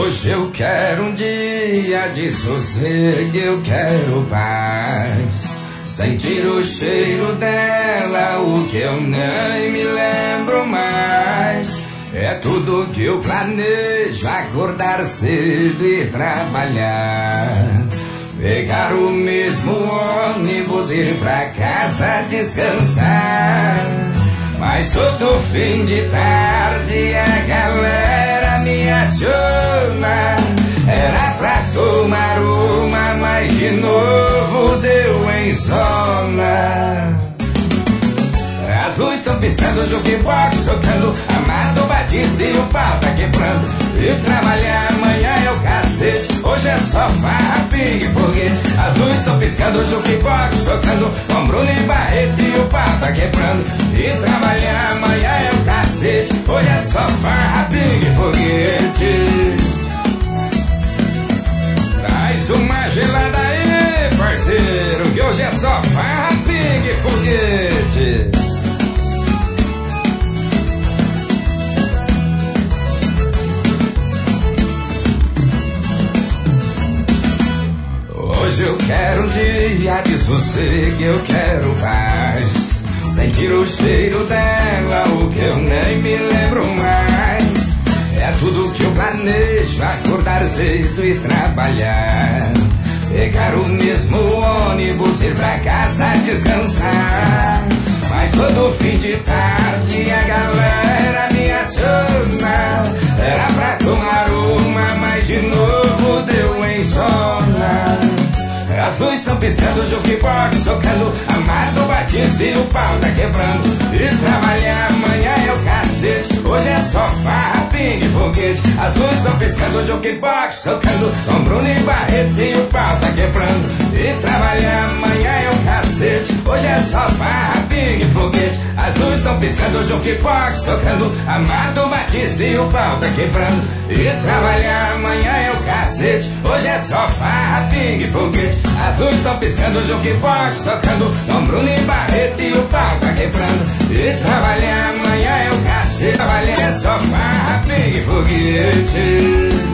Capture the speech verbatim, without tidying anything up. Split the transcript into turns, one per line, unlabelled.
Hoje eu quero um dia de sossego, eu quero paz. Sentir o cheiro dela, o que eu nem me lembro mais. É tudo que eu planejo, acordar cedo e trabalhar. Pegar o mesmo ônibus, ir pra casa descansar. Mas todo fim de tarde a galera me aciona. Era pra tomar uma, mas de novo deu em zona. As luzes estão piscando, o jukebox tocando, Amado Batista e o pau tá quebrando. E trabalhar amanhã é o cacete, hoje é só farra, pingue e foguete. As luzes estão piscando, o jukebox tocando, com Bruno e Barreto e o pau tá quebrando. E trabalhar amanhã é o cacete, hoje é só farra, pingue e foguete. Traz uma gelada aí, parceiro, que hoje é só farra, pingue e foguete. Hoje eu quero um dia de sossego, eu quero paz. Sentir o cheiro dela, o que eu nem me lembro mais. É tudo que eu planejo, acordar cedo e trabalhar. Pegar o mesmo ônibus, ir pra casa descansar. Mas todo fim de tarde a galera me aciona. Era pra tomar uma, mas de novo deu em zona. As luzes estão piscando, o jukebox tocando, Amado Batista e o pau tá quebrando. E trabalhar amanhã é o cacete, hoje é só farra, pingue e foguete. As luzes estão piscando, o jukebox tocando, com Bruno e Barreto e o pau tá quebrando. E trabalhar amanhã é o cacete, hoje é só farra, pingue e foguete. As luzes estão piscando, o jukebox tocando, Amado Batista e o pau tá quebrando. E trabalhar amanhã é o cacete, hoje é só farra, pingue e foguete. As luzes estão piscando, o jukebox tocando, com Bruno e Barreto e o pau tá quebrando. E trabalhar amanhã é o cacete, trabalhar é só farra, pingue e foguete.